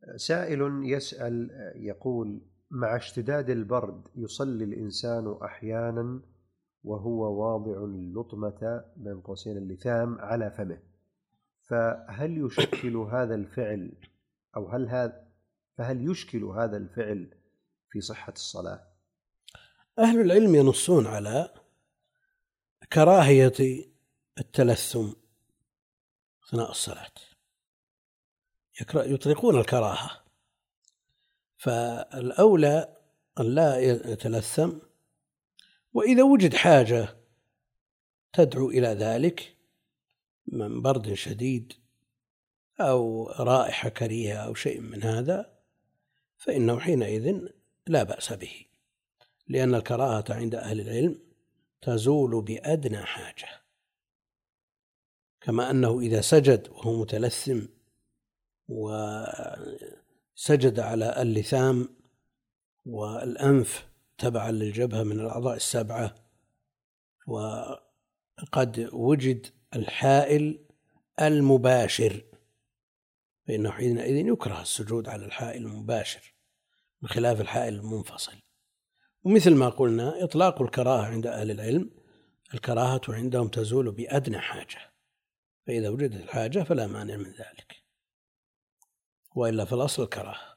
سائل يسأل يقول: مع اشتداد البرد يصلي الإنسان أحيانا وهو واضع اللطمة بين قوسين اللثام على فمه، فهل يشكل هذا الفعل فهل يشكل هذا الفعل في صحة الصلاة؟ أهل العلم ينصون على كراهية التلثم أثناء الصلاة، يطلقون الكراهة، فالأولى أن لا يتلثم، وإذا وجد حاجة تدعو إلى ذلك من برد شديد أو رائحة كريهة أو شيء من هذا فإنه حينئذ لا بأس به، لأن الكراهة عند أهل العلم تزول بأدنى حاجة، كما أنه إذا سجد وهو متلثم وسجد على اللثام والأنف تبعا للجبهة من الأعضاء السبعة وقد وجد الحائل المباشر، فإنه حينئذ يكره السجود على الحائل المباشر بخلاف الحائل المنفصل. ومثل ما قلنا إطلاق الكراهة عند أهل العلم، الكراهة عندهم تزول بأدنى حاجة، فإذا وجدت الحاجة فلا مانع من ذلك، وإلا في الأصل الكراهة.